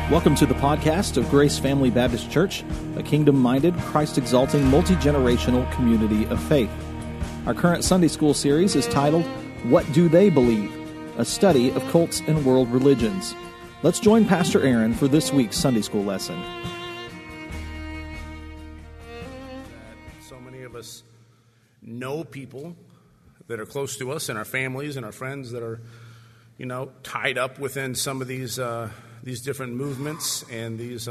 Welcome to the podcast of Grace Family Baptist Church, a kingdom-minded, Christ-exalting, multi-generational community of faith. Our current Sunday school series is titled, What Do They Believe? A study of cults and world religions. Let's join Pastor Aaron for this week's Sunday school lesson. So many of us know people that are close to us and our families and our friends that are, tied up within some of these different movements and these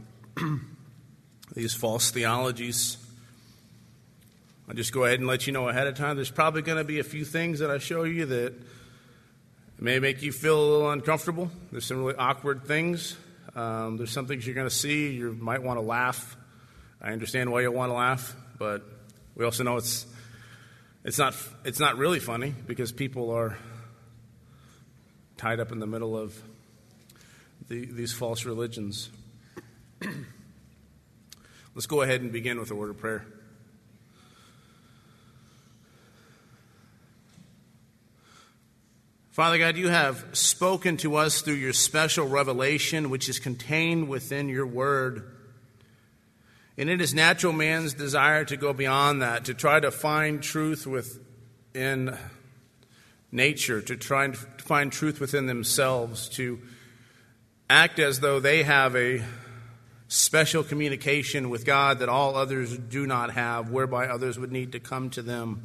false theologies. I'll just go ahead and let you know ahead of time. There's probably going to be a few things that I show you that may make you feel a little uncomfortable. There's some really awkward things. There's some things you're going to see. You might want to laugh. I understand why you want to laugh, but we also know it's not really funny because people are tied up in the middle of these false religions. Let's go ahead and begin with a word of prayer. Father God, you have spoken to us through your special revelation, which is contained within your word. And it is natural man's desire to go beyond that, to try to find truth within nature, to try and find truth within themselves, to act as though they have a special communication with God that all others do not have, whereby others would need to come to them.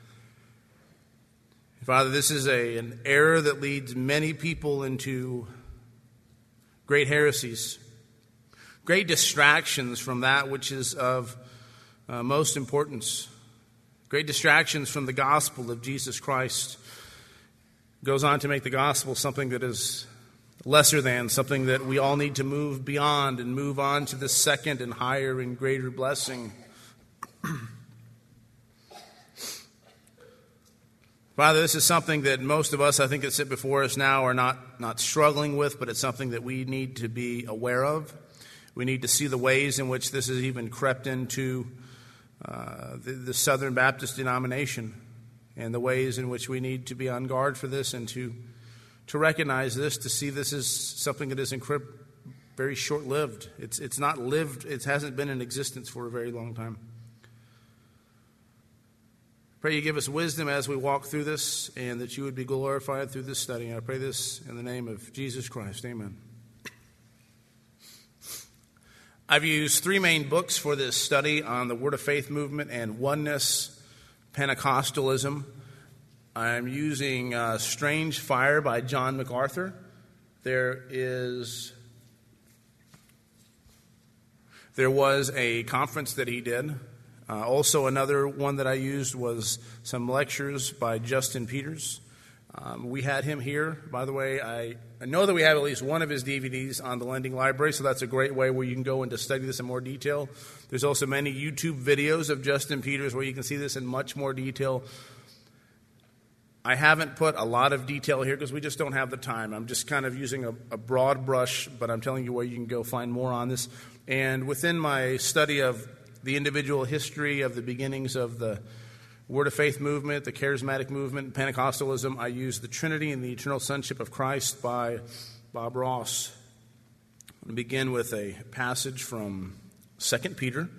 Father, this is an error that leads many people into great heresies, great distractions from that which is of most importance, great distractions from the gospel of Jesus Christ. Goes on to make the gospel something that is lesser than, something that we all need to move beyond and move on to the second and higher and greater blessing. Father, this is something that most of us, I think, that sit before us now are not struggling with, but it's something that we need to be aware of. We need to see the ways in which this has even crept into the Southern Baptist denomination, and the ways in which we need to be on guard for this and to recognize this, to see this as something that is very short-lived. It's not lived, it hasn't been in existence for a very long time. Pray you give us wisdom as we walk through this, and that you would be glorified through this study. I pray this in the name of Jesus Christ. Amen. I've used three main books for this study on the Word of Faith movement and oneness Pentecostalism. I'm using Strange Fire by John MacArthur. There was a conference that he did. Also, another one that I used was some lectures by Justin Peters. We had him here. By the way, I know that we have at least one of his DVDs on the Lending Library, so that's a great way where you can go and to study this in more detail. There's also many YouTube videos of Justin Peters where you can see this in much more detail. I haven't put a lot of detail here because we just don't have the time. I'm just kind of using a broad brush, but I'm telling you where you can go find more on this. And within my study of the individual history of the beginnings of the Word of Faith movement, the Charismatic movement, Pentecostalism, I use The Trinity and the Eternal Sonship of Christ by Bob Ross. I'm going to begin with a passage from 2 Peter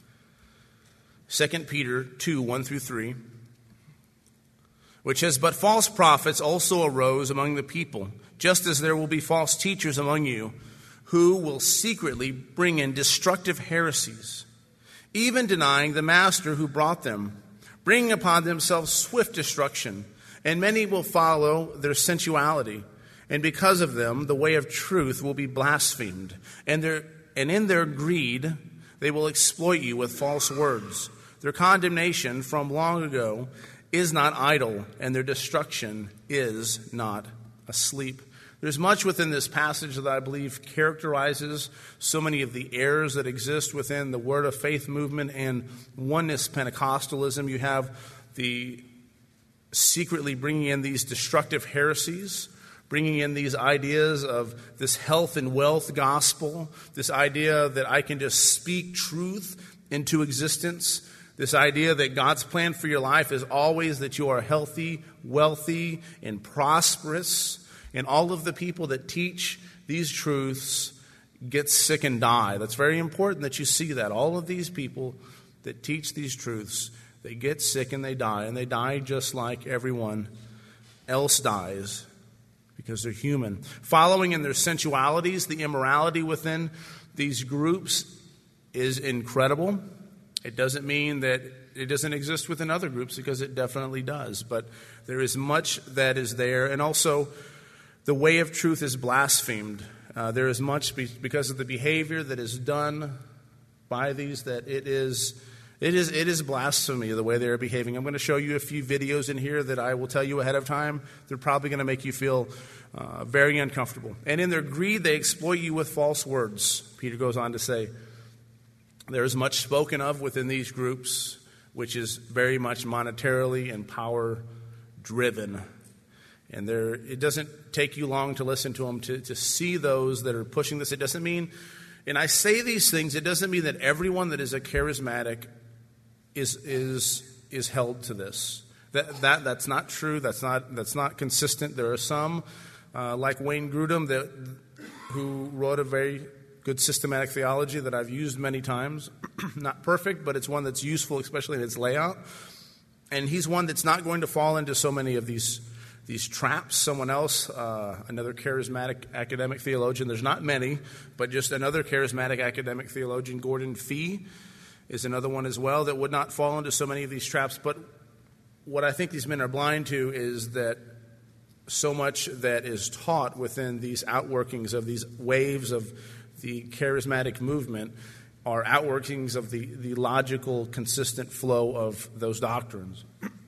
2, 1 through 3, which says, "But false prophets also arose among the people, just as there will be false teachers among you, who will secretly bring in destructive heresies, even denying the master who brought them, bringing upon themselves swift destruction. And many will follow their sensuality, and because of them the way of truth will be blasphemed. And in their greed they will exploit you with false words. Their condemnation from long ago is not idle, and their destruction is not asleep." There's much within this passage that I believe characterizes so many of the errors that exist within the Word of Faith movement and oneness Pentecostalism. You have the secretly bringing in these destructive heresies, bringing in these ideas of this health and wealth gospel, this idea that I can just speak truth into existence, this idea that God's plan for your life is always that you are healthy, wealthy, and prosperous. And all of the people that teach these truths get sick and die. That's very important that you see that. All of these people that teach these truths, they get sick and they die just like everyone else dies because they're human. Following in their sensualities, the immorality within these groups is incredible. It doesn't mean that it doesn't exist within other groups, because it definitely does. But there is much that is there. And also, the way of truth is blasphemed. There is much because of the behavior that is done by these that it is blasphemy, the way they're behaving. I'm going to show you a few videos in here that I will tell you ahead of time. They're probably going to make you feel very uncomfortable. And in their greed, they exploit you with false words. Peter goes on to say, there is much spoken of within these groups, which is very much monetarily and power-driven. And it doesn't take you long to listen to them, to see those that are pushing this. It doesn't mean, and I say these things, it doesn't mean that everyone that is a charismatic is held to this. That's not true. That's not consistent. There are some, like Wayne Grudem, who wrote a very good systematic theology that I've used many times. Not perfect, but it's one that's useful, especially in its layout. And he's one that's not going to fall into so many of these traps. Someone else, another charismatic academic theologian, there's not many, but just another charismatic academic theologian, Gordon Fee, is another one as well that would not fall into so many of these traps. But what I think these men are blind to is that so much that is taught within these outworkings of these waves of the charismatic movement are outworkings of the logical, consistent flow of those doctrines.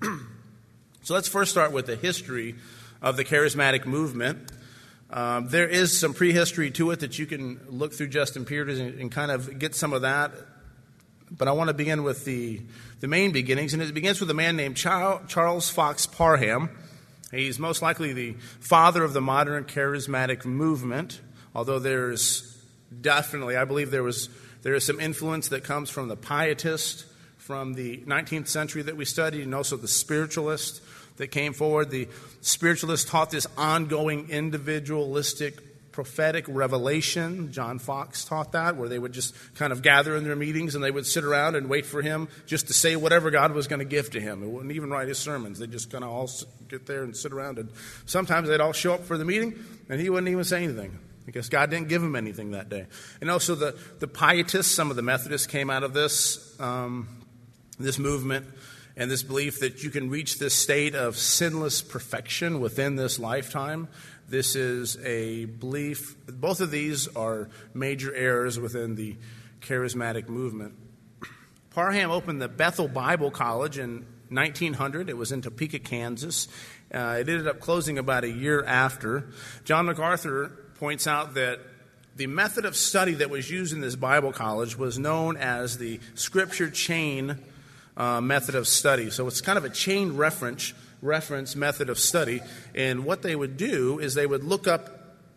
So let's first start with the history of the charismatic movement. There is some prehistory to it that you can look through Justin Peters and kind of get some of that. But I want to begin with the main beginnings, and it begins with a man named Charles Fox Parham. He's most likely the father of the modern charismatic movement, although there's definitely, I believe there is some influence that comes from the Pietist from the 19th century that we studied, and also the spiritualist that came forward. The spiritualists taught this ongoing individualistic prophetic revelation. John Fox taught that, where they would just kind of gather in their meetings and they would sit around and wait for him just to say whatever God was going to give to him. They wouldn't even write his sermons. They'd just kind of all get there and sit around. And sometimes they'd all show up for the meeting and he wouldn't even say anything, because God didn't give him anything that day. And also the Pietists, some of the Methodists came out of this movement and this belief that you can reach this state of sinless perfection within this lifetime. This is a belief. Both of these are major errors within the charismatic movement. Parham opened the Bethel Bible College in 1900. It was in Topeka, Kansas. It ended up closing about a year after. John MacArthur points out that the method of study that was used in this Bible college was known as the Scripture chain method of study. So it's kind of a chain reference method of study. And what they would do is they would look up,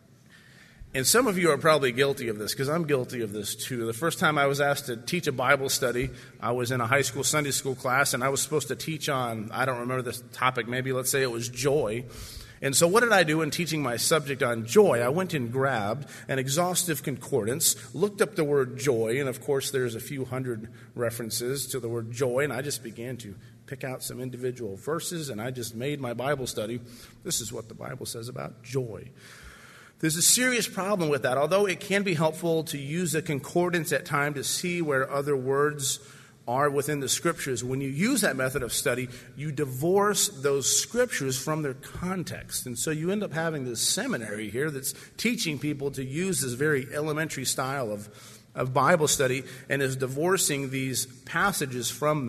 and some of you are probably guilty of this, because I'm guilty of this too. The first time I was asked to teach a Bible study, I was in a high school Sunday school class, and I was supposed to teach on, I don't remember the topic, maybe let's say it was joy. And so what did I do in teaching my subject on joy? I went and grabbed an exhaustive concordance, looked up the word joy, and of course there's a few hundred references to the word joy, and I just began to pick out some individual verses, and I just made my Bible study. This is what the Bible says about joy. There's a serious problem with that. Although it can be helpful to use a concordance at times to see where other words are within the Scriptures, when you use that method of study, you divorce those Scriptures from their context. And so you end up having this seminary here that's teaching people to use this very elementary style of Bible study, and is divorcing these passages from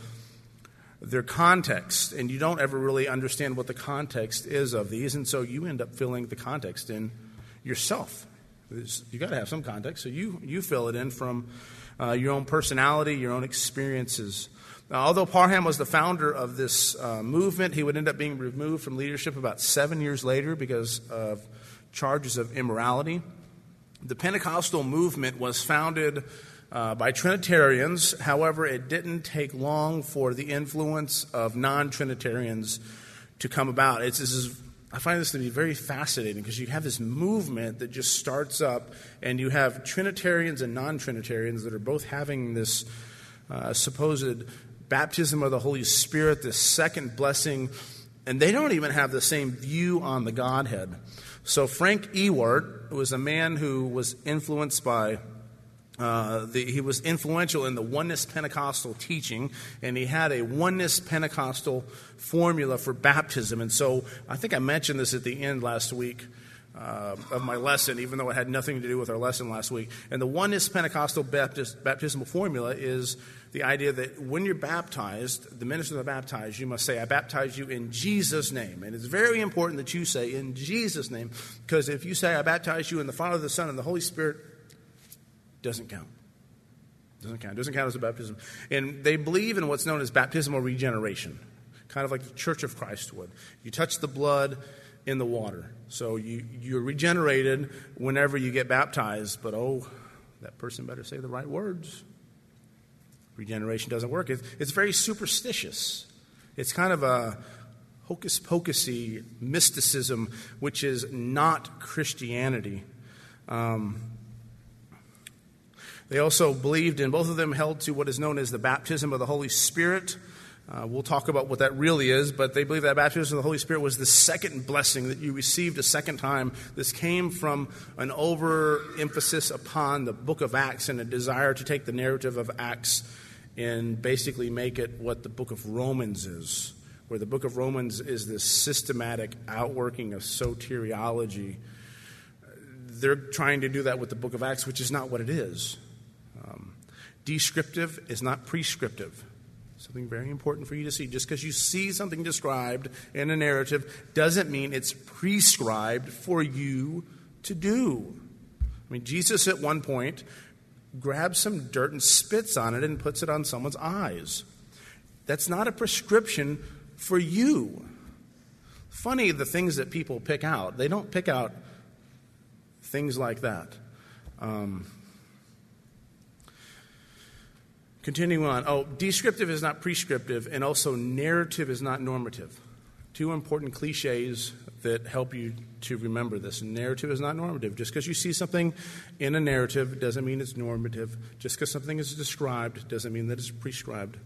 their context. And you don't ever really understand what the context is of these, and so you end up filling the context in yourself. You got to have some context, so you fill it in from your own personality, your own experiences. Although Parham was the founder of this movement, he would end up being removed from leadership about 7 years later because of charges of immorality. The Pentecostal movement was founded by Trinitarians. However, it didn't take long for the influence of non-Trinitarians to come about. I find this to be very fascinating because you have this movement that just starts up, and you have Trinitarians and non-Trinitarians that are both having this supposed baptism of the Holy Spirit, this second blessing, and they don't even have the same view on the Godhead. So Frank Ewart was a man who was influenced by he was influential in the Oneness Pentecostal teaching, and he had a Oneness Pentecostal formula for baptism. And so I think I mentioned this at the end last week of my lesson, even though it had nothing to do with our lesson last week. And the Oneness Pentecostal baptismal formula is the idea that when you're baptized, the minister that baptized, you must say, I baptize you in Jesus' name. And it's very important that you say in Jesus' name, because if you say, I baptize you in the Father, the Son, and the Holy Spirit, doesn't count. Doesn't count as a baptism. And they believe in what's known as baptismal regeneration, kind of like the Church of Christ would. You touch the blood in the water. So you're regenerated whenever you get baptized, but that person better say the right words. Regeneration doesn't work. It's very superstitious. It's kind of a hocus-pocusy mysticism, which is not Christianity. They also believed in, both of them held to what is known as the baptism of the Holy Spirit. We'll talk about what that really is, but they believe that baptism of the Holy Spirit was the second blessing that you received a second time. This came from an overemphasis upon the book of Acts and a desire to take the narrative of Acts and basically make it what the book of Romans is, where the book of Romans is this systematic outworking of soteriology. They're trying to do that with the book of Acts, which is not what it is. Descriptive is not prescriptive. Something very important for you to see. Just because you see something described in a narrative doesn't mean it's prescribed for you to do. I mean, Jesus at one point grabs some dirt and spits on it and puts it on someone's eyes. That's not a prescription for you. Funny, the things that people pick out. They don't pick out things like that. Continuing on. Descriptive is not prescriptive, and also narrative is not normative. Two important cliches that help you to remember this. Narrative is not normative. Just because you see something in a narrative doesn't mean it's normative. Just because something is described doesn't mean that it's prescribed.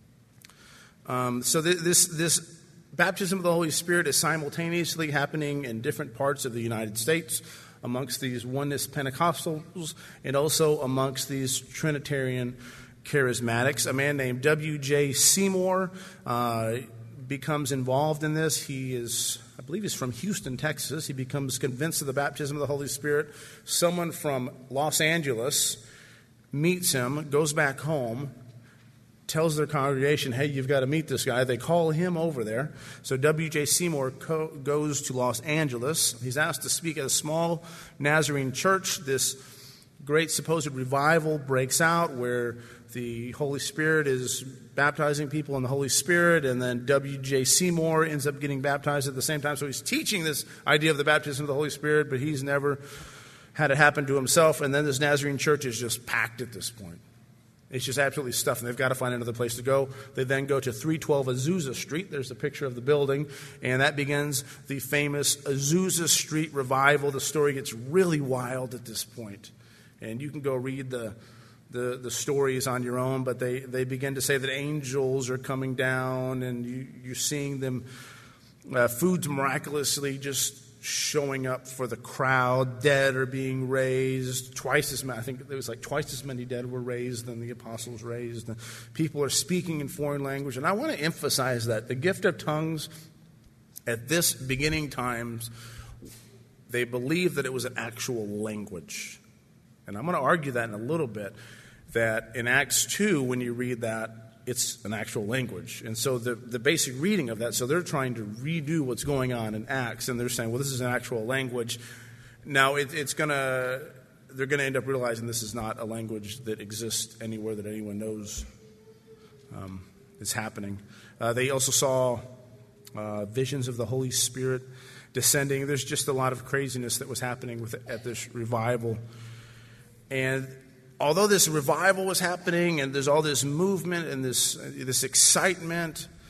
So this baptism of the Holy Spirit is simultaneously happening in different parts of the United States, amongst these Oneness Pentecostals, and also amongst these Trinitarian Charismatics. A man named W.J. Seymour becomes involved in this. I believe he's from Houston, Texas. He becomes convinced of the baptism of the Holy Spirit. Someone from Los Angeles meets him, goes back home, tells their congregation, hey, you've got to meet this guy. They call him over there. So W.J. Seymour goes to Los Angeles. He's asked to speak at a small Nazarene church. This great supposed revival breaks out where the Holy Spirit is baptizing people in the Holy Spirit, and then W.J. Seymour ends up getting baptized at the same time. So he's teaching this idea of the baptism of the Holy Spirit, but he's never had it happen to himself. And then this Nazarene church is just packed at this point. It's just absolutely stuffed, and they've got to find another place to go. They then go to 312 Azusa Street. There's a picture of the building, and that begins the famous Azusa Street revival. The story gets really wild at this point, and you can go read the stories on your own, but they begin to say that angels are coming down, and you're seeing them, foods miraculously just showing up for the crowd. Dead are being raised. Twice as many, I think it was like twice as many dead were raised than the apostles raised. And people are speaking in foreign language. And I want to emphasize that the gift of tongues at this beginning times, they believed that it was an actual language. And I'm going to argue that in a little bit, that in Acts 2, when you read that, it's an actual language. And so the basic reading of that, so they're trying to redo what's going on in Acts, and they're saying, well, this is an actual language. Now, they're going to end up realizing this is not a language that exists anywhere that anyone knows is happening. They also saw visions of the Holy Spirit descending. There's just a lot of craziness that was happening at this revival. And although this revival was happening and there's all this movement and this excitement,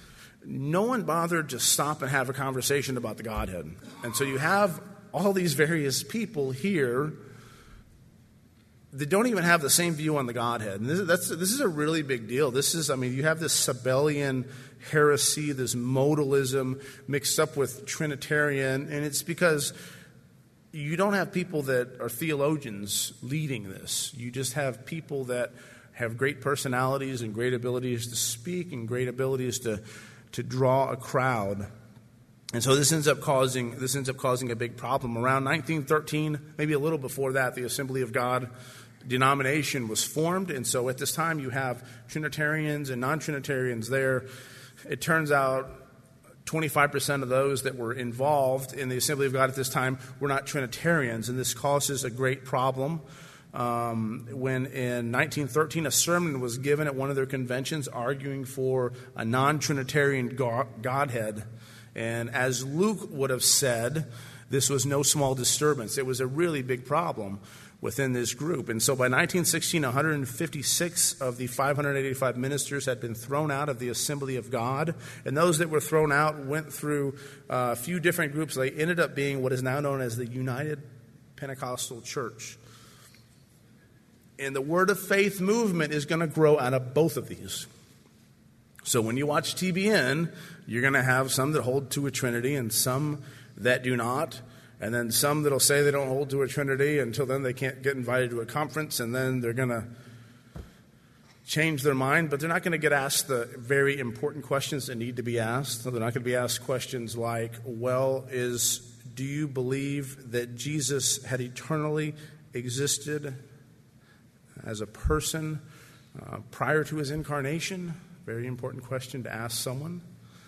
no one bothered to stop and have a conversation about the Godhead. And so you have all these various people here that don't even have the same view on the Godhead. And this is a really big deal. You have this Sabellian heresy, this modalism mixed up with Trinitarian, and it's because you don't have people that are theologians leading this. You just have people that have great personalities and great abilities to speak and great abilities to draw a crowd. And so this ends up causing a big problem. Around 1913, maybe a little before that, the Assembly of God denomination was formed. And so at this time you have Trinitarians and non-Trinitarians there. It turns out 25% of those that were involved in the Assembly of God at this time were not Trinitarians, and this causes a great problem. When in 1913 a sermon was given at one of their conventions arguing for a non-Trinitarian Godhead, and as Luke would have said, this was no small disturbance. It was a really big problem within this group. And so by 1916, 156 of the 585 ministers had been thrown out of the Assembly of God. And those that were thrown out went through a few different groups. They ended up being what is now known as the United Pentecostal Church. And the Word of Faith movement is going to grow out of both of these. So when you watch TBN, you're going to have some that hold to a Trinity and some that do not. And then some that'll say they don't hold to a Trinity until then they can't get invited to a conference, and then they're going to change their mind, but they're not going to get asked the very important questions that need to be asked. They're not going to be asked questions like, do you believe that Jesus had eternally existed as a person prior to his incarnation? Very important question to ask someone.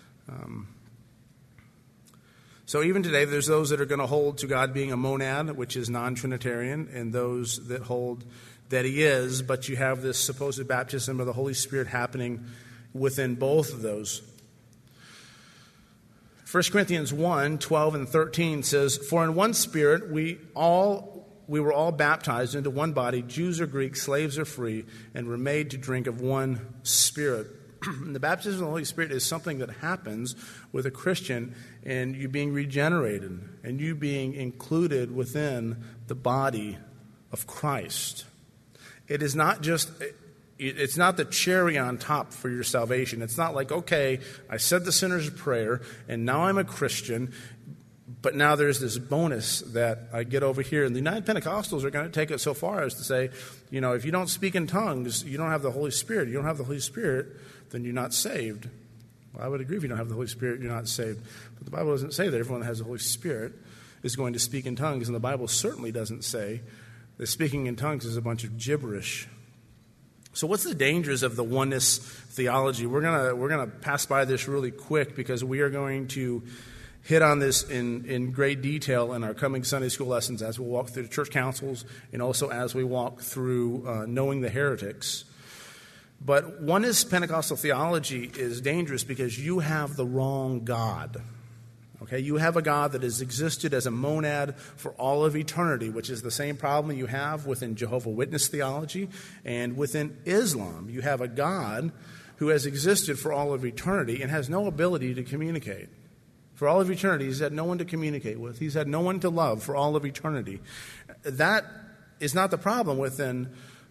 So even today, there's those that are going to hold to God being a monad, which is non-Trinitarian, and those that hold that he is, but you have this supposed baptism of the Holy Spirit happening within both of those. 1 Corinthians 1, 12 and 13 says, "For in one Spirit we were all baptized into one body, Jews or Greeks, slaves or free, and were made to drink of one Spirit." The baptism of the Holy Spirit is something that happens with a Christian and you being regenerated and you being included within the body of Christ. It is not it's not the cherry on top for your salvation. It's not like, okay, I said the sinner's prayer and now I'm a Christian, but now there's this bonus that I get over here. And the United Pentecostals are going to take it so far as to say, if you don't speak in tongues, you don't have the Holy Spirit. You don't have the Holy Spirit, then you're not saved. Well, I would agree if you don't have the Holy Spirit, you're not saved. But the Bible doesn't say that everyone that has the Holy Spirit is going to speak in tongues. And the Bible certainly doesn't say that speaking in tongues is a bunch of gibberish. So what's the dangers of the oneness theology? We're gonna pass by this really quick because we are going to hit on this in great detail in our coming Sunday school lessons as we walk through the church councils and also as we walk through knowing the heretics. But oneness Pentecostal theology is dangerous because you have the wrong God. Okay, you have a God that has existed as a monad for all of eternity, which is the same problem you have within Jehovah's Witness theology and within Islam. You have a God who has existed for all of eternity and has no ability to communicate. For all of eternity, he's had no one to communicate with. He's had no one to love for all of eternity. That is not the problem within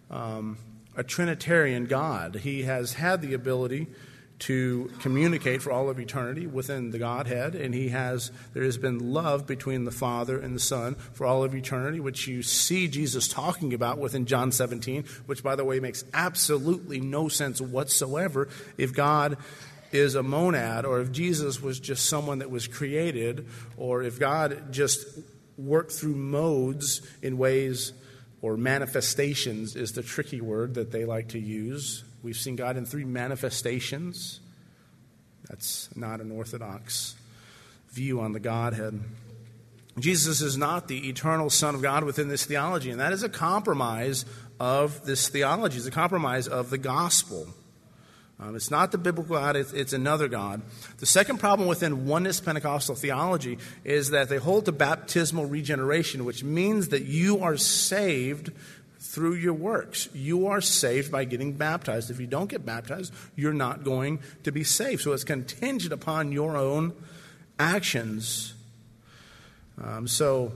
a Trinitarian God. He has had the ability to communicate for all of eternity within the Godhead, and there has been love between the Father and the Son for all of eternity, which you see Jesus talking about within John 17, which, by the way, makes absolutely no sense whatsoever if God is a monad, or if Jesus was just someone that was created, or if God just worked through modes in ways, or manifestations is the tricky word that they like to use. We've seen God in 3 manifestations. That's not an orthodox view on the Godhead. Jesus is not the eternal Son of God within this theology, and that is a compromise of this theology. It's a compromise of the gospel. It's not the biblical God, it's another God. The second problem within oneness Pentecostal theology is that they hold to baptismal regeneration, which means that you are saved through your works. You are saved by getting baptized. If you don't get baptized, you're not going to be saved. So it's contingent upon your own actions. So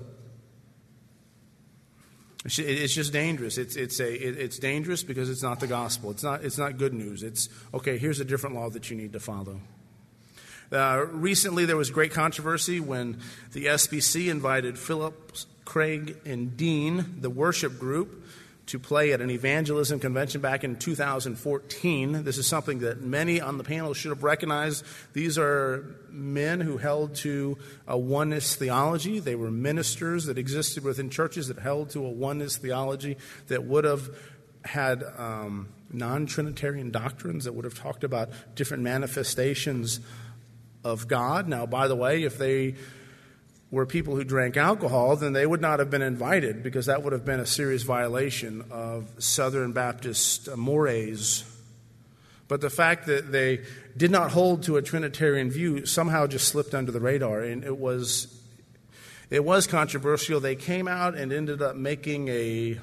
it's just dangerous. It's dangerous because it's not the gospel. It's not good news. It's okay. Here's a different law that you need to follow. Recently, there was great controversy when the SBC invited Phillips, Craig, and Dean, the worship group, to play at an evangelism convention back in 2014. This is something that many on the panel should have recognized. These are men who held to a oneness theology. They were ministers that existed within churches that held to a oneness theology that would have had non-Trinitarian doctrines, that would have talked about different manifestations of God. Now, by the way, if they were people who drank alcohol, then they would not have been invited, because that would have been a serious violation of Southern Baptist mores. But the fact that they did not hold to a Trinitarian view somehow just slipped under the radar, and it was controversial. They came out and ended up making a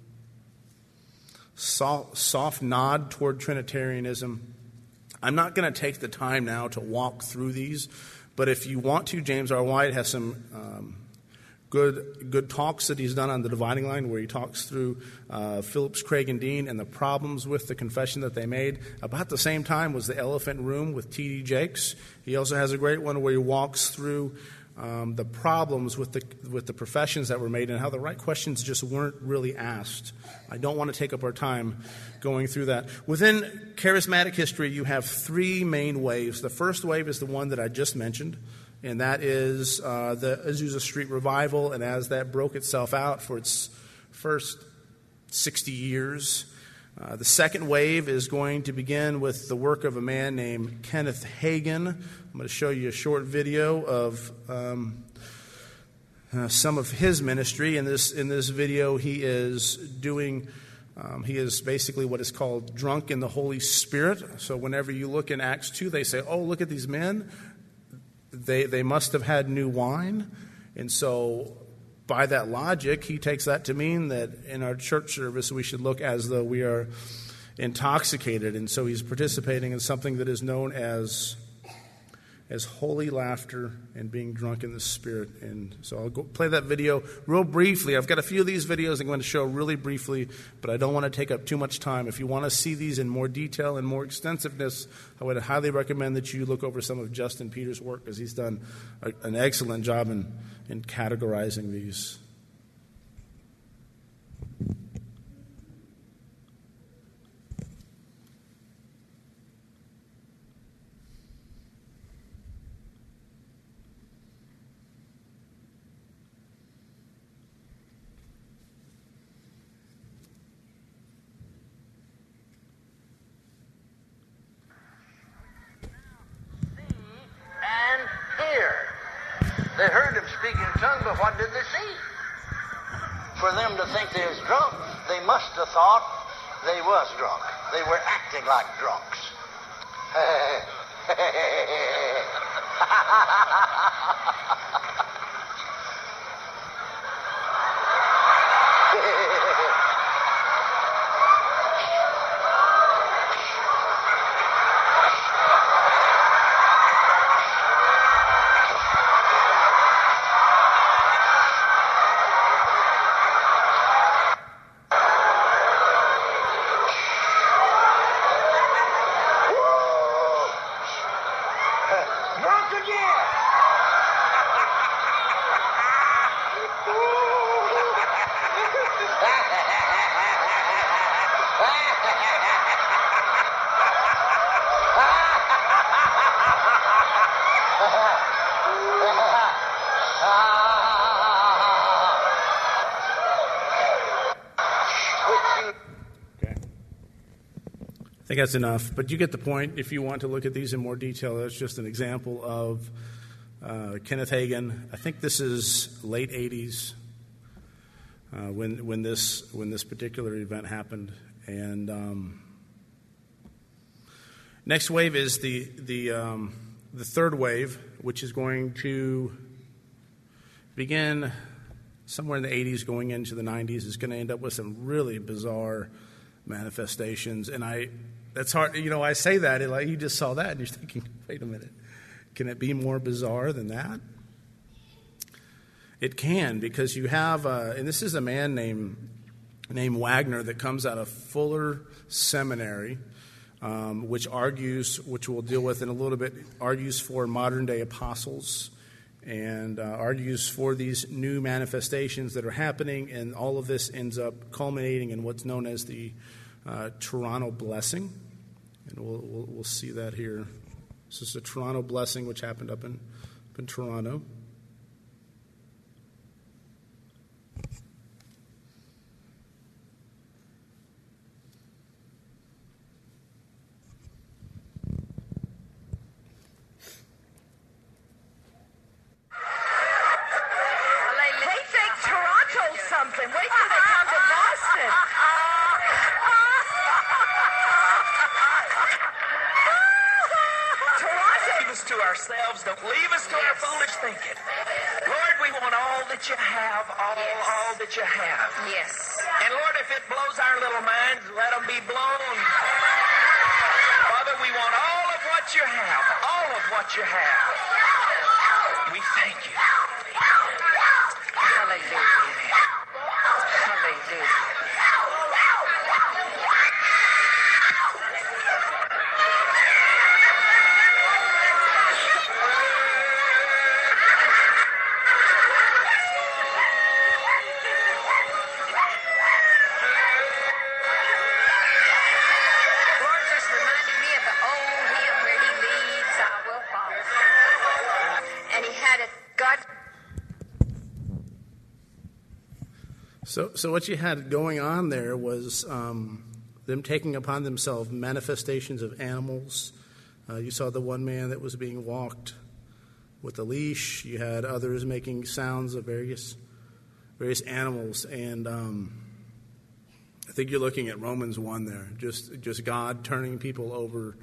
soft nod toward Trinitarianism. I'm not going to take the time now to walk through these, but if you want to, James R. White has some good talks that he's done on the Dividing Line, where he talks through Phillips, Craig, and Dean and the problems with the confession that they made. About the same time was the Elephant Room with T.D. Jakes. He also has a great one where he walks through the problems with the professions that were made and how the right questions just weren't really asked. I don't want to take up our time going through that. Within charismatic history, you have three main waves. The first wave is the one that I just mentioned, and that is the Azusa Street Revival. And as that broke itself out for its first 60 years, the second wave is going to begin with the work of a man named Kenneth Hagin. I'm going to show you a short video of some of his ministry. In this video, he is basically what is called drunk in the Holy Spirit. So whenever you look in Acts 2, they say, oh, look at these men. They must have had new wine. And so by that logic, he takes that to mean that in our church service, we should look as though we are intoxicated. And so he's participating in something that is known as holy laughter and being drunk in the Spirit. And so I'll go play that video real briefly. I've got a few of these videos I'm going to show really briefly, but I don't want to take up too much time. If you want to see these in more detail and more extensiveness, I would highly recommend that you look over some of Justin Peters' work, because he's done an excellent job in categorizing these. They heard him speak in tongues, but what did they see? For them to think they was drunk, they must have thought they was drunk. They were acting like drunks. I think that's enough, but you get the point. If you want to look at these in more detail, that's just an example of Kenneth Hagin. I think this is late 80s when this particular event happened. And next wave is the third wave, which is going to begin somewhere in the 80s going into the 90s is going to end up with some really bizarre manifestations. And that's hard. I say that, and like you just saw that, and you're thinking, wait a minute, can it be more bizarre than that? It can, because you have, and this is a man named Wagner that comes out of Fuller Seminary, which we'll deal with in a little bit, argues for modern-day apostles, and argues for these new manifestations that are happening, and all of this ends up culminating in what's known as the Toronto Blessing, and we'll see that here. This is the Toronto Blessing, which happened up in Toronto. Don't leave us to our foolish thinking. Lord, we want all that you have, all that you have. Yes. And Lord, if it blows our little minds, let them be blown. Father, we want all of what you have, all of what you have. We thank you. Hallelujah. Hallelujah. So what you had going on there was them taking upon themselves manifestations of animals. You saw the one man that was being walked with a leash. You had others making sounds of various animals. And I think you're looking at Romans 1 there, just God turning people over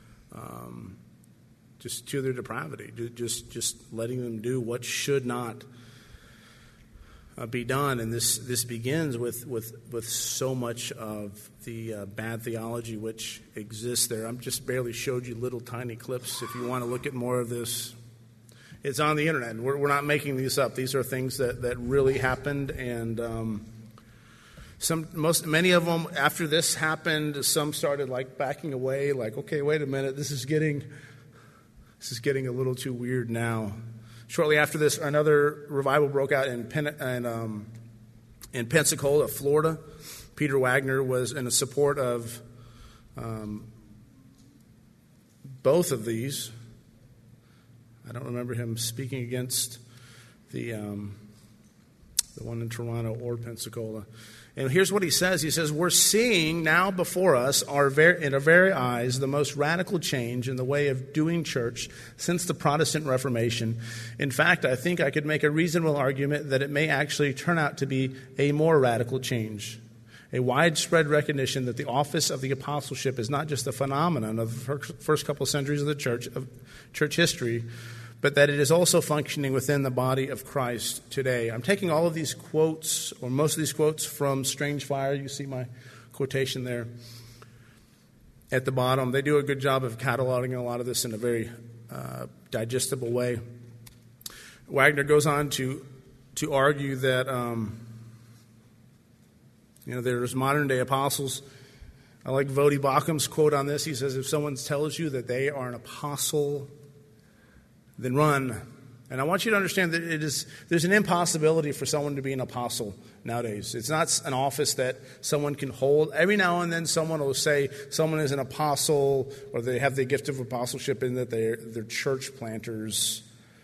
just to their depravity, just letting them do what should not be done. And this begins with so much of the bad theology which exists there. I'm just barely showed you little tiny clips. If you want to look at more of this, it's on the internet. We're not making these up. These are things that really happened, and many of them after this happened, some started like backing away, like, okay, wait a minute, this is getting a little too weird now. Shortly after this, another revival broke out in Pensacola, Florida. Peter Wagner was in support of both of these. I don't remember him speaking against the one in Toronto or Pensacola. And here's what he says. He says, we're seeing now before us in our very eyes the most radical change in the way of doing church since the Protestant Reformation. In fact, I think I could make a reasonable argument that it may actually turn out to be a more radical change. A widespread recognition that the office of the apostleship is not just a phenomenon of the first couple centuries of church history, but that it is also functioning within the body of Christ today. I'm taking all of these quotes, or most of these quotes, from Strange Fire. You see my quotation there at the bottom. They do a good job of cataloging a lot of this in a very digestible way. Wagner goes on to argue that there's modern-day apostles. I like Voddie Baucham's quote on this. He says, if someone tells you that they are an apostle, then run. And I want you to understand that there's an impossibility for someone to be an apostle nowadays. It's not an office that someone can hold. Every now and then someone will say someone is an apostle, or they have the gift of apostleship in that they're church planters.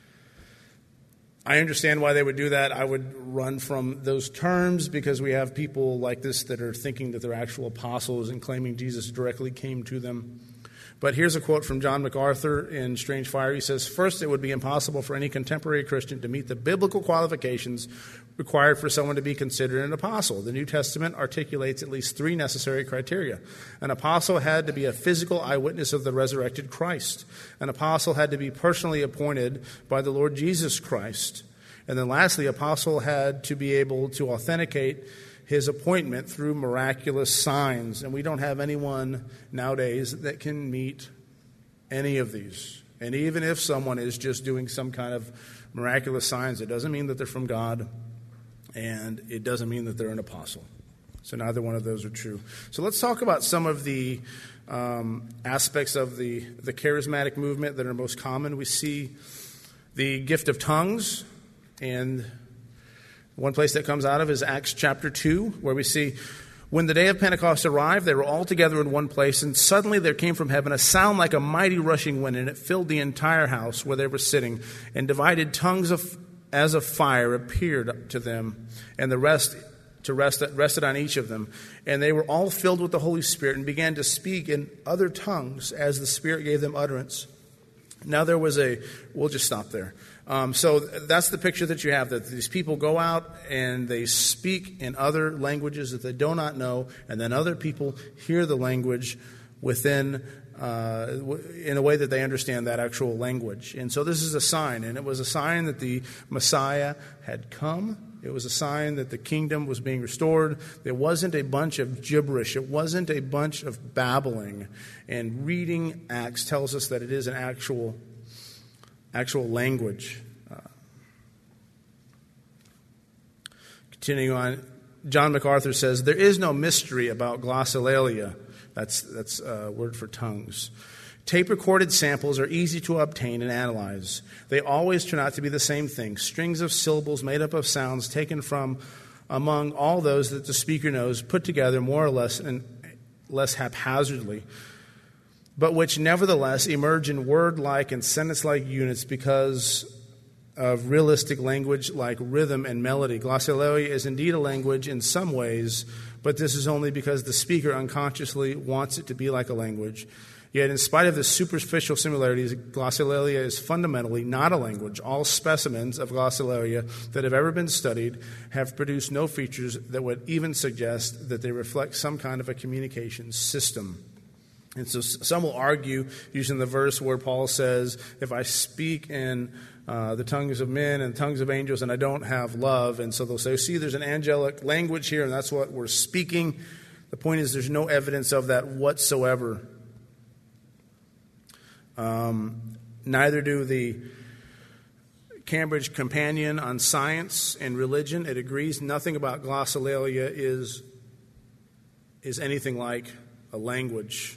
I understand why they would do that. I would run from those terms, because we have people like this that are thinking that they're actual apostles and claiming Jesus directly came to them. But here's a quote from John MacArthur in Strange Fire. He says, first, it would be impossible for any contemporary Christian to meet the biblical qualifications required for someone to be considered an apostle. The New Testament articulates at least 3 necessary criteria. An apostle had to be a physical eyewitness of the resurrected Christ. An apostle had to be personally appointed by the Lord Jesus Christ. And then lastly, apostle had to be able to authenticate his appointment through miraculous signs. And we don't have anyone nowadays that can meet any of these. And even if someone is just doing some kind of miraculous signs, it doesn't mean that they're from God, and it doesn't mean that they're an apostle. So neither one of those are true. So let's talk about some of the aspects of the charismatic movement that are most common. We see the gift of tongues, and one place that comes out of is Acts chapter 2, where we see, when the day of Pentecost arrived, they were all together in one place, and suddenly there came from heaven a sound like a mighty rushing wind, and it filled the entire house where they were sitting, and divided tongues as of fire appeared to them, and the rested on each of them. And they were all filled with the Holy Spirit and began to speak in other tongues as the Spirit gave them utterance. Now there was we'll just stop there. So that's the picture that you have, that these people go out and they speak in other languages that they do not know, and then other people hear the language within in a way that they understand that actual language. And so this is a sign, and it was a sign that the Messiah had come. It was a sign that the kingdom was being restored. It wasn't a bunch of gibberish. It wasn't a bunch of babbling. And reading Acts tells us that it is an actual language. Continuing on, John MacArthur says, there is no mystery about glossolalia. That's a word for tongues. Tape-recorded samples are easy to obtain and analyze. They always turn out to be the same thing, strings of syllables made up of sounds taken from among all those that the speaker knows, put together more or less and less haphazardly, but which nevertheless emerge in word-like and sentence-like units because of realistic language like rhythm and melody. Glossolalia is indeed a language in some ways, but this is only because the speaker unconsciously wants it to be like a language. Yet, in spite of the superficial similarities, glossolalia is fundamentally not a language. All specimens of glossolalia that have ever been studied have produced no features that would even suggest that they reflect some kind of a communication system. And so some will argue, using the verse where Paul says, if I speak in the tongues of men and tongues of angels and I don't have love, and so they'll say, see, there's an angelic language here and that's what we're speaking. The point is there's no evidence of that whatsoever. Neither do the Cambridge Companion on Science and Religion. It agrees nothing about glossolalia is anything like a language.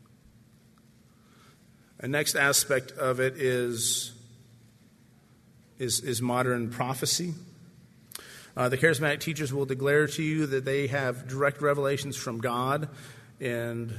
The next aspect of it is modern prophecy. The charismatic teachers will declare to you that they have direct revelations from God, and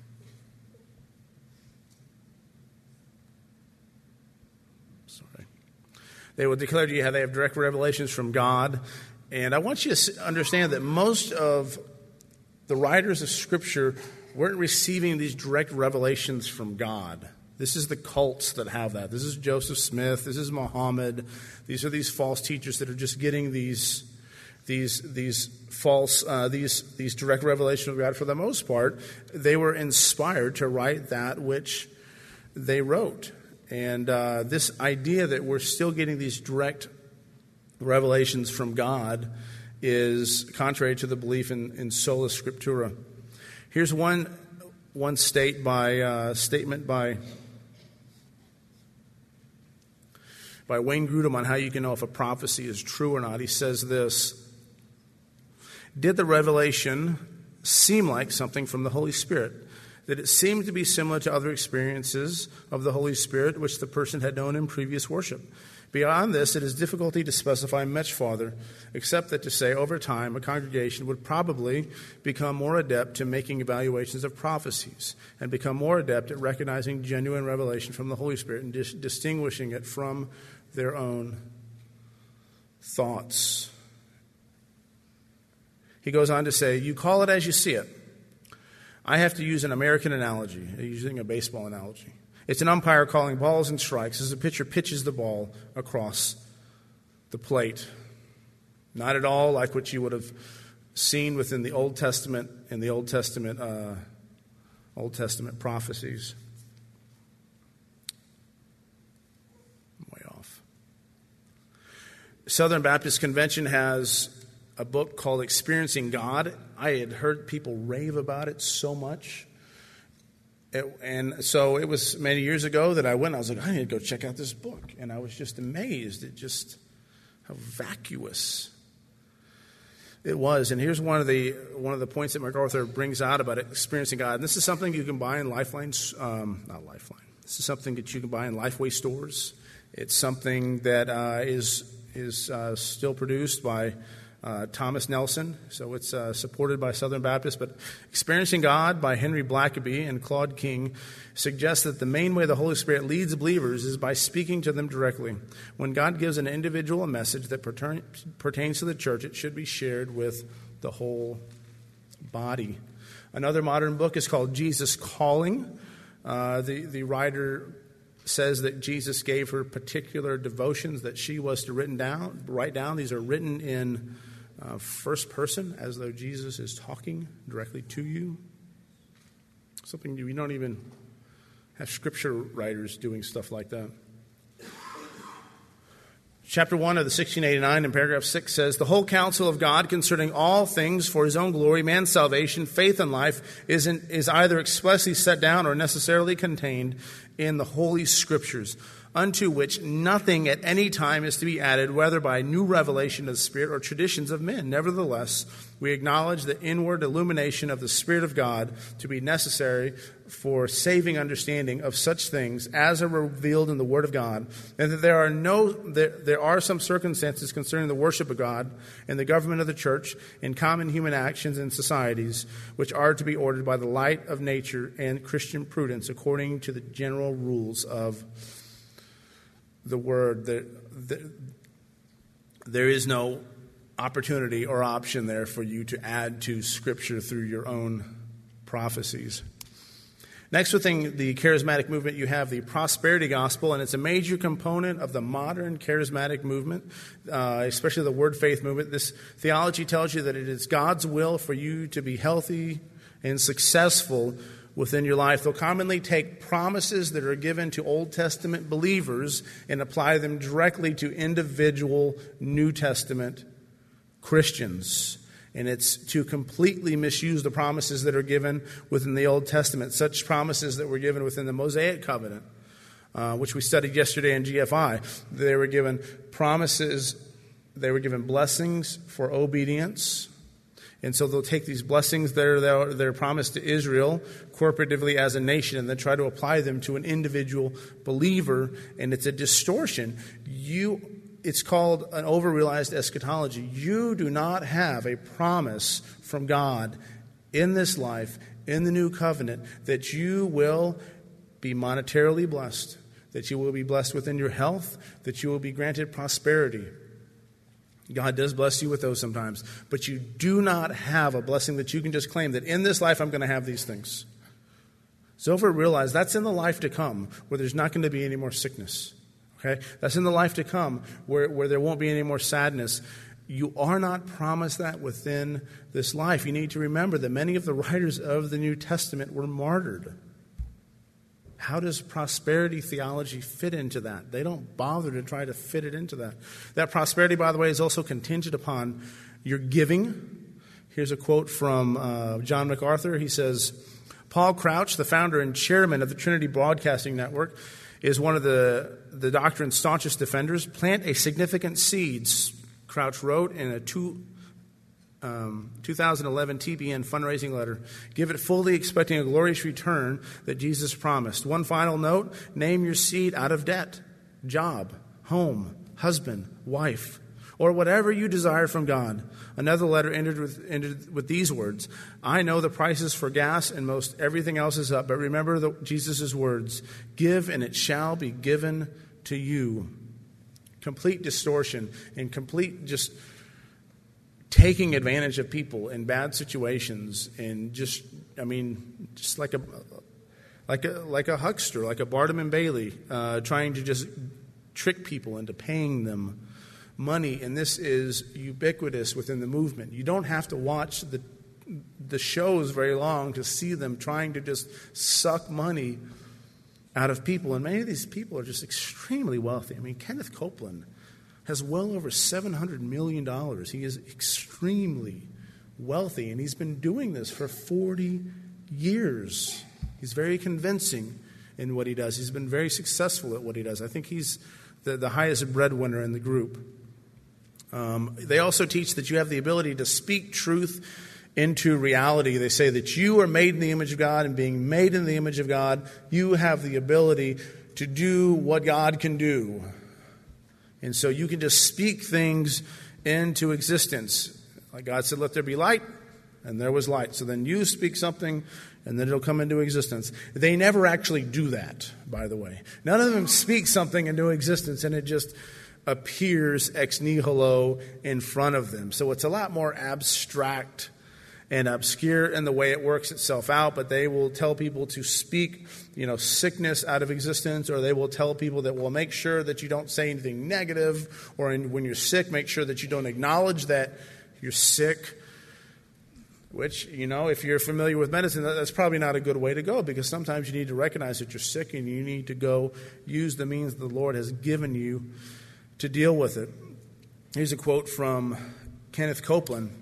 they will declare to you how they have direct revelations from God. And I want you to understand that most of the writers of Scripture weren't receiving these direct revelations from God. This is the cults that have that. This is Joseph Smith. This is Muhammad. These are these false teachers that are just getting these false these direct revelations of God. For the most part, they were inspired to write that which they wrote. And this idea that we're still getting these direct revelations from God is contrary to the belief in sola scriptura. Here's one statement by Wayne Grudem on how you can know if a prophecy is true or not. He says this: did the revelation seem like something from the Holy Spirit? That it seemed to be similar to other experiences of the Holy Spirit which the person had known in previous worship. Beyond this, it is difficulty to specify much farther, except that to say over time a congregation would probably become more adept to making evaluations of prophecies and become more adept at recognizing genuine revelation from the Holy Spirit and distinguishing it from their own thoughts. He goes on to say, you call it as you see it. I have to use an American analogy, using a baseball analogy. It's an umpire calling balls and strikes as a pitcher pitches the ball across the plate. Not at all like what you would have seen within the Old Testament and the Old Testament prophecies. I'm way off. Southern Baptist Convention has a book called Experiencing God. I had heard people rave about it so much. And so it was many years ago that I went. I was like, I need to go check out this book. And I was just amazed at just how vacuous it was. And here's one of the points that MacArthur brings out about experiencing God. And this is something you can buy in Lifeline's, not Lifeline. This is something that you can buy in Lifeway stores. It's something that is still produced by Thomas Nelson, so it's supported by Southern Baptist. But Experiencing God by Henry Blackaby and Claude King suggests that the main way the Holy Spirit leads believers is by speaking to them directly. When God gives an individual a message that pertains to the church, it should be shared with the whole body. Another modern book is called Jesus Calling. The writer says that Jesus gave her particular devotions that she was to write down. These are written in first person, as though Jesus is talking directly to you. Something you don't even have scripture writers doing stuff like that. Chapter 1 of the 1689 in paragraph 6 says, the whole counsel of God concerning all things for his own glory, man's salvation, faith, and life is either expressly set down or necessarily contained in the Holy Scriptures, unto which nothing at any time is to be added, whether by new revelation of the Spirit or traditions of men. Nevertheless, we acknowledge the inward illumination of the Spirit of God to be necessary for saving understanding of such things as are revealed in the Word of God, and that there are some circumstances concerning the worship of God and the government of the church in common human actions and societies, which are to be ordered by the light of nature and Christian prudence according to the general rules of the Word. There is no opportunity or option there for you to add to Scripture through your own prophecies. Next, within the charismatic movement, you have the prosperity gospel, and it's a major component of the modern charismatic movement, especially the word faith movement. This theology tells you that it is God's will for you to be healthy and successful within your life. They'll commonly take promises that are given to Old Testament believers and apply them directly to individual New Testament Christians. And it's to completely misuse the promises that are given within the Old Testament, such promises that were given within the Mosaic covenant, which we studied yesterday in GFI. They were given promises, they were given blessings for obedience. And so they'll take these blessings that are promised to Israel corporatively as a nation and then try to apply them to an individual believer, and it's a distortion. It's called an overrealized eschatology. You do not have a promise from God in this life, in the new covenant, that you will be monetarily blessed, that you will be blessed within your health, that you will be granted prosperity. God does bless you with those sometimes, but you do not have a blessing that you can just claim that in this life I'm going to have these things. So realize that's in the life to come, where there's not going to be any more sickness. Okay? That's in the life to come, where there won't be any more sadness. You are not promised that within this life. You need to remember that many of the writers of the New Testament were martyred. How does prosperity theology fit into that? They don't bother to try to fit it into that. That prosperity, by the way, is also contingent upon your giving. Here's a quote from John MacArthur. He says, Paul Crouch, the founder and chairman of the Trinity Broadcasting Network, is one of the doctrine's staunchest defenders. Plant a significant seed, Crouch wrote in a 2011 TBN fundraising letter. Give it fully expecting a glorious return that Jesus promised. One final note, name your seed out of debt, job, home, husband, wife, or whatever you desire from God. Another letter ended with these words, I know the prices for gas and most everything else is up, but remember Jesus' words, give and it shall be given to you. Complete distortion and complete just taking advantage of people in bad situations, and just like a huckster, like a Barnum and Bailey, trying to just trick people into paying them money. And this is ubiquitous within the movement. You don't have to watch the shows very long to see them trying to just suck money out of people. And many of these people are just extremely wealthy. Kenneth Copeland has well over $700 million. He is extremely wealthy, and he's been doing this for 40 years. He's very convincing in what he does. He's been very successful at what he does. I think he's the highest breadwinner in the group. They also teach that you have the ability to speak truth into reality. They say that you are made in the image of God, and being made in the image of God, you have the ability to do what God can do. And so you can just speak things into existence. Like God said, let there be light, and there was light. So then you speak something, and then it'll come into existence. They never actually do that, by the way. None of them speak something into existence, and it just appears ex nihilo in front of them. So it's a lot more abstract and obscure in the way it works itself out, but they will tell people to speak, sickness out of existence, or they will tell people that, well, make sure that you don't say anything negative, or when you're sick, make sure that you don't acknowledge that you're sick, which, if you're familiar with medicine, that's probably not a good way to go, because sometimes you need to recognize that you're sick and you need to go use the means the Lord has given you to deal with it. Here's a quote from Kenneth Copeland.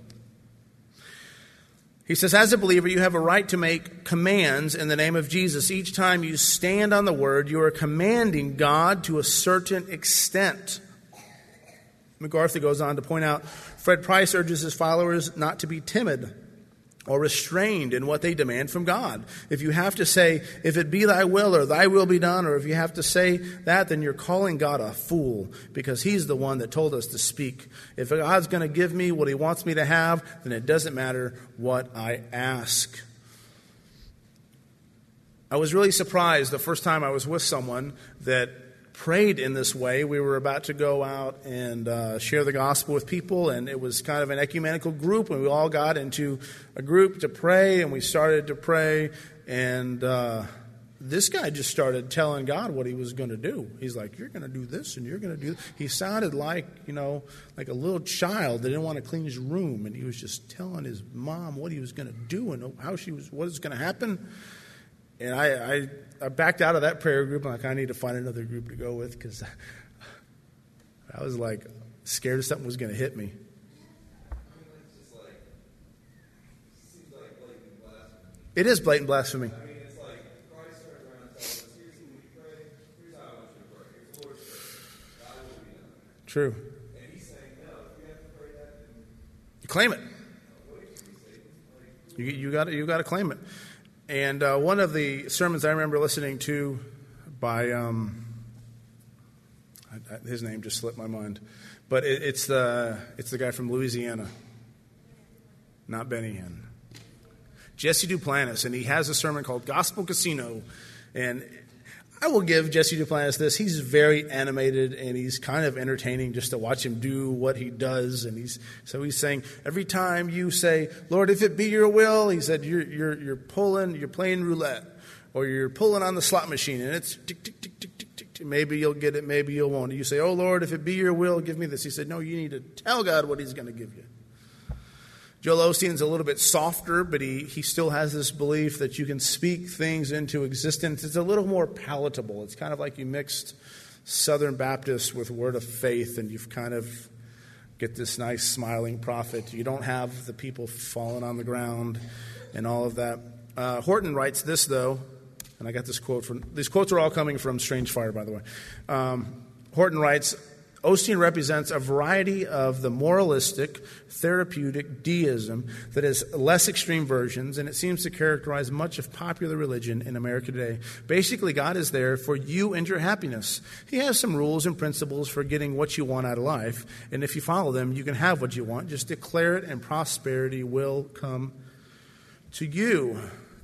He says, as a believer, you have a right to make commands in the name of Jesus. Each time you stand on the word, you are commanding God to a certain extent. MacArthur goes on to point out, Fred Price urges his followers not to be timid or restrained in what they demand from God. If you have to say, if it be thy will, or thy will be done, or if you have to say that, then you're calling God a fool, because he's the one that told us to speak. If God's going to give me what he wants me to have, then it doesn't matter what I ask. I was really surprised the first time I was with someone that prayed in this way. We were about to go out and share the gospel with people, and it was kind of an ecumenical group, and we all got into a group to pray, and we started to pray, and this guy just started telling God what he was going to do. He's like, you're going to do this, and you're going to do this. He sounded like, like a little child that didn't want to clean his room, and he was just telling his mom what he was going to do and what was going to happen. And I backed out of that prayer group. I'm like, I need to find another group to go with, because I was like scared something was going to hit me. It is blatant blasphemy. I mean, it's like Christ turned around and tells us, here's who we pray, here's how I want you to pray. Here's the Lord's prayer. God will be done. True. And he's saying, no, if you have to pray that, then You claim it. You got to claim it. And one of the sermons I remember listening to by his name just slipped my mind, but it's the guy from Louisiana, not Benny Hinn. Jesse Duplantis, and he has a sermon called Gospel Casino. And I will give Jesse Duplantis this. He's very animated, and he's kind of entertaining just to watch him do what he does. And he's saying, every time you say, Lord, if it be your will, he said, you're playing roulette, or you're pulling on the slot machine, and it's tick, tick, tick, tick, tick, tick. Maybe you'll get it, maybe you won't. And you say, oh, Lord, if it be your will, give me this. He said, no, you need to tell God what he's going to give you. Joel Osteen's a little bit softer, but he still has this belief that you can speak things into existence. It's a little more palatable. It's kind of like you mixed Southern Baptist with Word of Faith, and you've kind of get this nice smiling prophet. You don't have the people falling on the ground and all of that. Horton writes this, though, and I got this quote from, these quotes are all coming from Strange Fire, by the way. Horton writes, Osteen represents a variety of the moralistic, therapeutic deism that has less extreme versions, and it seems to characterize much of popular religion in America today. Basically, God is there for you and your happiness. He has some rules and principles for getting what you want out of life, and if you follow them, you can have what you want. Just declare it, and prosperity will come to you.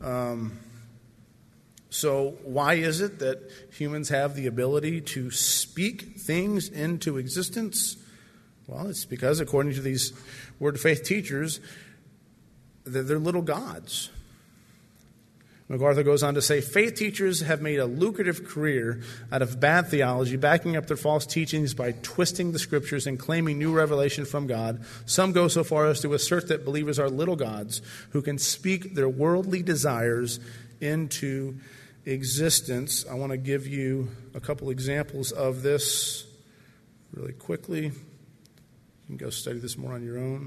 So why is it that humans have the ability to speak things into existence? Well, it's because, according to these Word of Faith teachers, they're little gods. MacArthur goes on to say, faith teachers have made a lucrative career out of bad theology, backing up their false teachings by twisting the Scriptures and claiming new revelation from God. Some go so far as to assert that believers are little gods who can speak their worldly desires into existence. I want to give you a couple examples of this really quickly. You can go study this more on your own.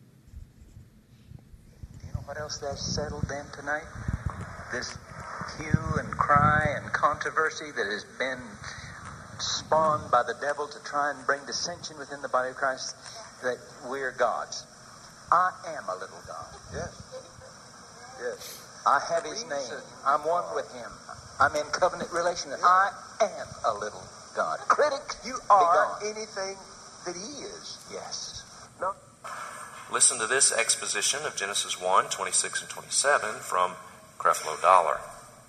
You know what else that's settled then tonight? This hue and cry and controversy that has been spawned by the devil to try and bring dissension within the body of Christ, that we're gods. I am a little God. Yes. Yes. I have his name. I'm one with him. I'm in covenant relationship. I am a little God. Critic, You are anything that he is. Yes. No. Listen to this exposition of Genesis 1, 26 and 27 from Creflo Dollar.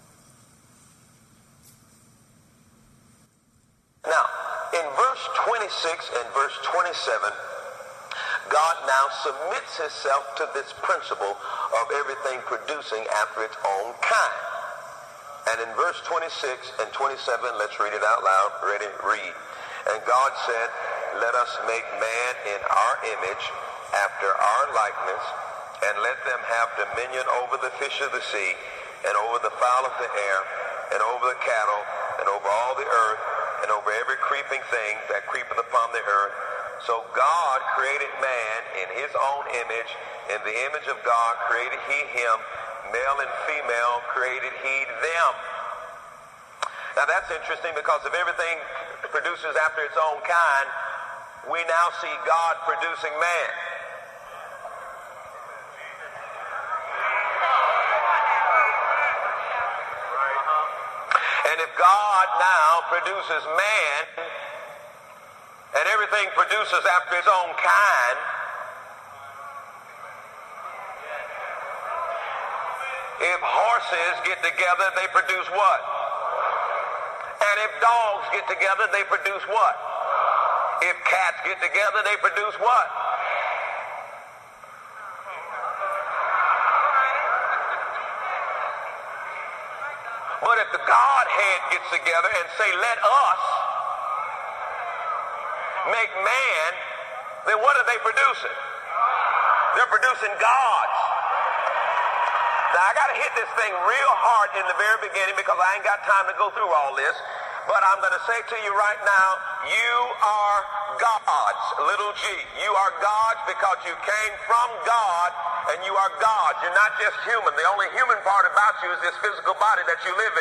Now, in verse 26 and verse 27, God now submits himself to this principle of everything producing after its own kind. And in verse 26 and 27, let's read it out loud. Ready? Read. And God said, let us make man in our image, after our likeness, and let them have dominion over the fish of the sea, and over the fowl of the air, and over the cattle, and over all the earth, and over every creeping thing that creepeth upon the earth. So God created man in his own image. In the image of God created he him. Male and female created he them. Now that's interesting, because if everything produces after its own kind, we now see God producing man. And if God now produces man, and everything produces after its own kind, if horses get together, they produce what? And if dogs get together, they produce what? If cats get together, they produce what? But if the Godhead gets together and say, let us make man, then what are they producing? They're producing gods. Now, I got to hit this thing real hard in the very beginning, because I ain't got time to go through all this. But I'm going to say to you right now, you are gods, little g. You are gods because you came from God, and you are gods. You're not just human. The only human part about you is this physical body that you live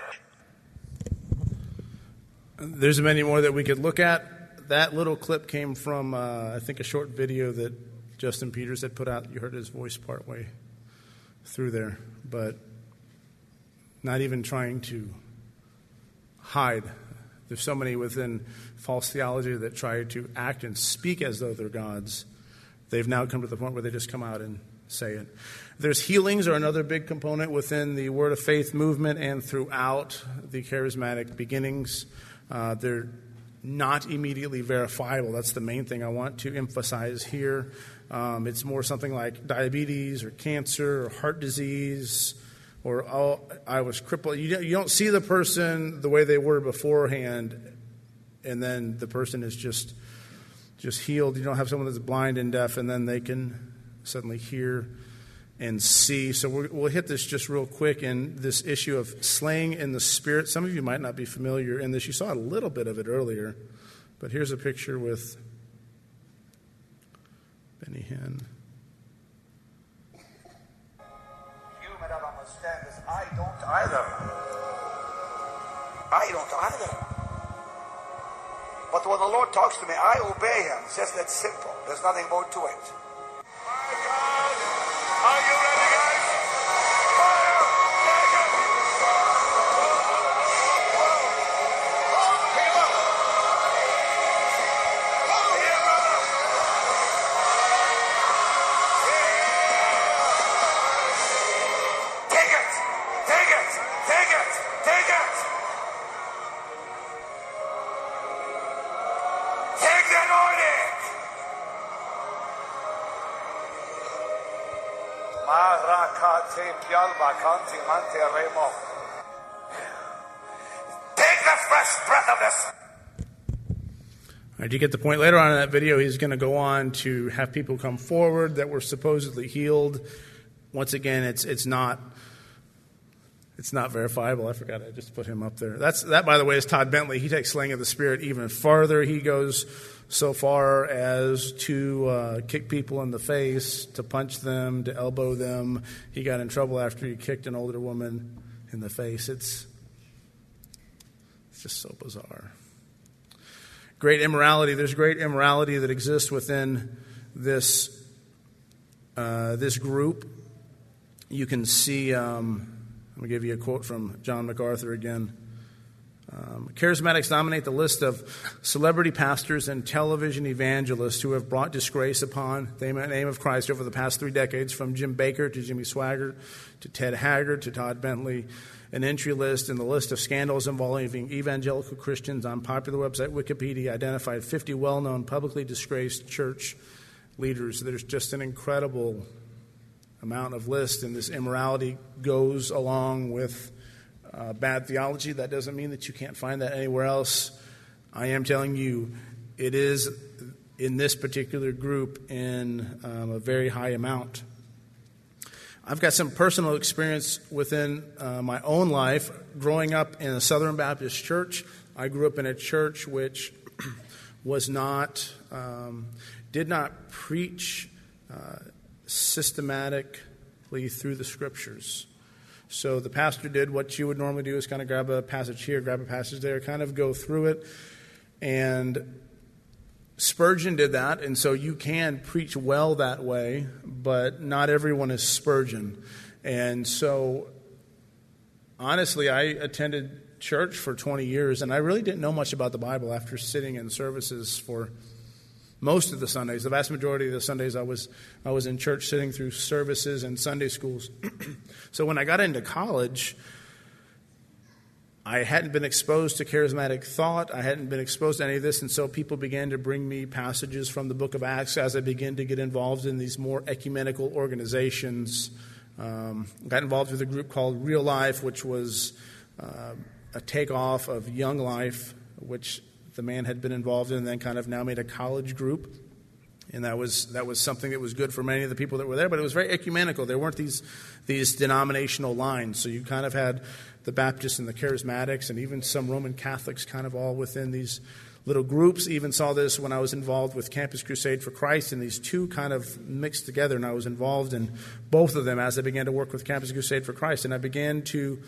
in. There's many more that we could look at. That little clip came from, I think, a short video that Justin Peters had put out. You heard his voice partway through there, but not even trying to hide. There's so many within false theology that try to act and speak as though they're gods. They've now come to the point where they just come out and say it. There's healings are another big component within the Word of Faith movement and throughout the charismatic beginnings. They're not immediately verifiable. That's the main thing I want to emphasize here. It's more something like diabetes or cancer or heart disease, or, oh, I was crippled. You don't see the person the way they were beforehand, and then the person is just healed. You don't have someone that's blind and deaf, and then they can suddenly hear and see. So we'll hit this just real quick in this issue of slaying in the spirit. Some of you might not be familiar in this. You saw a little bit of it earlier, but here's a picture with Benny Hinn. You may not understand this. I don't either. I don't either. But when the Lord talks to me, I obey him. It's just that simple. There's nothing more to it. My God, are you ready, guys? Fire! Take it! Pick him up! Here, brother! Take it! Take it! Take it! Take it! Take the anointing! Take the fresh breath of this. All right, you get the point. Later on in that video, he's going to go on to have people come forward that were supposedly healed. Once again, it's not It's not verifiable. I forgot I just put him up there. That, by the way, is Todd Bentley. He takes slaying of the Spirit even farther. He goes so far as to kick people in the face, to punch them, to elbow them. He got in trouble after he kicked an older woman in the face. It's just so bizarre. Great immorality. There's great immorality that exists within this group. You can see, I'm going to give you a quote from John MacArthur again. Charismatics dominate the list of celebrity pastors and television evangelists who have brought disgrace upon the name of Christ over the past 3 decades, from Jim Bakker to Jimmy Swaggart to Ted Haggard to Todd Bentley. An entry list in the list of scandals involving evangelical Christians on popular website Wikipedia identified 50 well-known publicly disgraced church leaders. There's just an incredible amount of list, and this immorality goes along with bad theology. That doesn't mean that you can't find that anywhere else. I am telling you, it is in this particular group in a very high amount. I've got some personal experience within my own life. Growing up in a Southern Baptist church, I grew up in a church which was not, did not preach systematically through the Scriptures. So the pastor did what you would normally do, is kind of grab a passage here, grab a passage there, kind of go through it. And Spurgeon did that, and so you can preach well that way, but not everyone is Spurgeon. And so, honestly, I attended church for 20 years, and I really didn't know much about the Bible after sitting in services for most of the Sundays. The vast majority of the Sundays I was in church sitting through services and Sunday schools. So when I got into college, I hadn't been exposed to charismatic thought. I hadn't been exposed to any of this, and so people began to bring me passages from the book of Acts as I began to get involved in these more ecumenical organizations. Got involved with a group called Real Life, which was a takeoff of Young Life, which the man had been involved in, and then kind of now made a college group. And that was something that was good for many of the people that were there, but it was very ecumenical. There weren't these denominational lines. So you kind of had the Baptists and the Charismatics and even some Roman Catholics kind of all within these little groups. Even saw this when I was involved with Campus Crusade for Christ, and these two kind of mixed together, and I was involved in both of them as I began to work with Campus Crusade for Christ. And I began to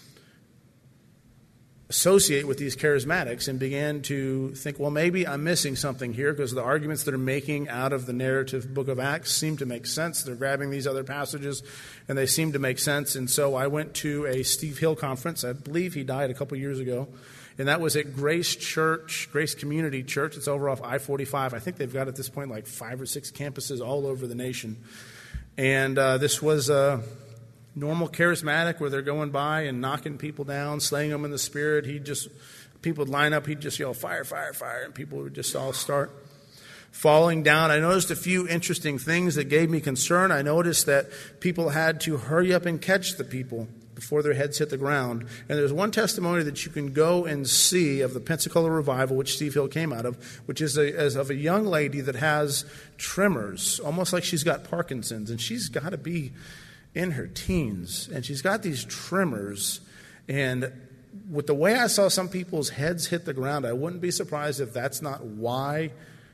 associate with these charismatics and began to think, well, maybe I'm missing something here, because the arguments that are making out of the narrative book of Acts seem to make sense. They're grabbing these other passages and they seem to make sense. And so I went to a Steve Hill conference. I believe he died a couple years ago. And that was at Grace Church, Grace Community Church. It's over off I-45. I think they've got at this point like 5 or 6 campuses all over the nation. And this was normal charismatic where they're going by and knocking people down, slaying them in the Spirit. People would line up, he'd just yell, fire, fire, fire, and people would just all start falling down. I noticed a few interesting things that gave me concern. I noticed that people had to hurry up and catch the people before their heads hit the ground. And there's one testimony that you can go and see of the Pensacola revival, which Steve Hill came out of, which is of a young lady that has tremors, almost like she's got Parkinson's, and she's got to be in her teens, and she's got these tremors. And with the way I saw some people's heads hit the ground, I wouldn't be surprised if that's not why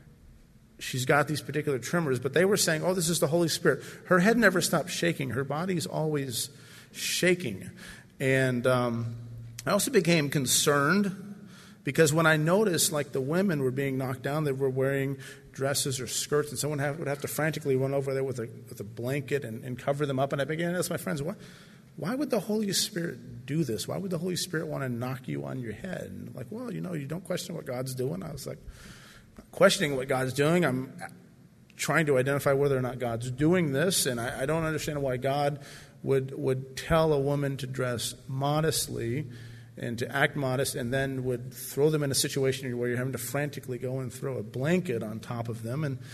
she's got these particular tremors. But they were saying, oh, this is the Holy Spirit. Her head never stops shaking. Her body's always shaking. And I also became concerned because when I noticed, like, the women were being knocked down, they were wearing dresses or skirts, and someone would have to frantically run over there with a blanket and cover them up. And I began to ask my friends, why would the Holy Spirit do this? Why would the Holy Spirit want to knock you on your head? And like, well, you don't question what God's doing. I was like, not questioning what God's doing. I'm trying to identify whether or not God's doing this, and I don't understand why God would tell a woman to dress modestly and to act modest, and then would throw them in a situation where you're having to frantically go and throw a blanket on top of them. And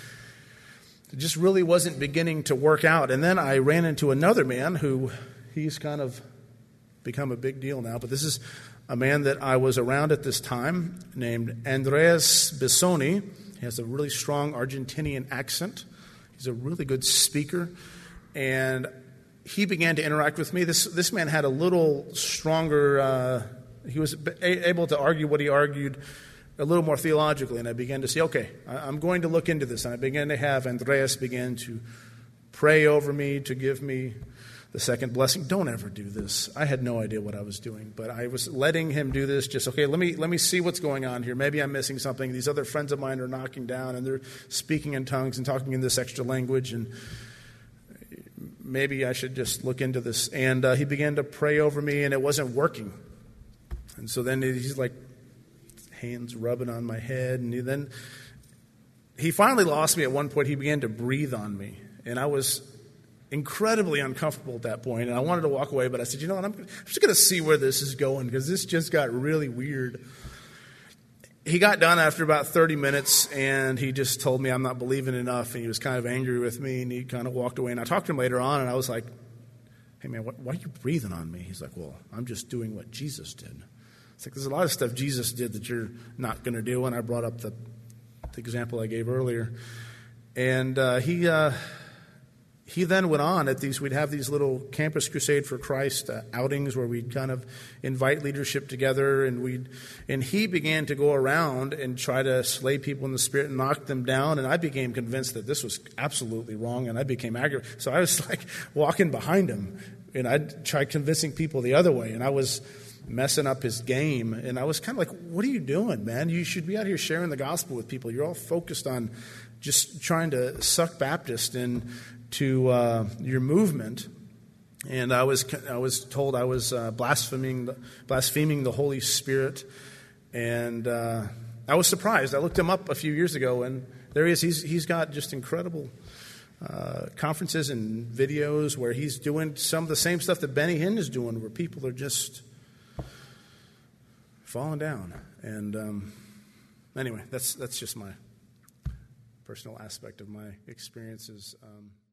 it just really wasn't beginning to work out. And then I ran into another man who, he's kind of become a big deal now, but this is a man that I was around at this time named Andreas Bissoni. He has a really strong Argentinian accent. He's a really good speaker. And he began to interact with me. This man had a little stronger, he was able to argue what he argued a little more theologically, and I began to say, okay, I'm going to look into this. And I began to have Andreas begin to pray over me, to give me the second blessing. Don't ever do this. I had no idea what I was doing, but I was letting him do this. Just, okay, let me see what's going on here. Maybe I'm missing something. These other friends of mine are knocking down, and they're speaking in tongues and talking in this extra language, and maybe I should just look into this. And he began to pray over me, and it wasn't working. And so then he's like, hands rubbing on my head, and then he finally lost me at one point. He began to breathe on me, and I was incredibly uncomfortable at that point, and I wanted to walk away, but I said, you know what, I'm just going to see where this is going, because this just got really weird. He got done after about 30 minutes, and he just told me I'm not believing enough, and he was kind of angry with me, and he kind of walked away. And I talked to him later on, and I was like, hey man, why are you breathing on me? He's like, well, I'm just doing what Jesus did. It's like, there's a lot of stuff Jesus did that you're not going to do, and I brought up the example I gave earlier. And he then went on at these, we'd have these little Campus Crusade for Christ outings where we'd kind of invite leadership together, and he began to go around and try to slay people in the spirit and knock them down, and I became convinced that this was absolutely wrong, and I became aggravated. So I was like walking behind him, and I'd try convincing people the other way, and I was messing up his game, and I was kind of like, what are you doing, man? You should be out here sharing the gospel with people. You're all focused on just trying to suck Baptist into your movement. And I was told I was blaspheming the Holy Spirit, and I was surprised. I looked him up a few years ago, and there he is. He's got just incredible conferences and videos where he's doing some of the same stuff that Benny Hinn is doing, where people are just falling down. And anyway, that's just my personal aspect of my experiences.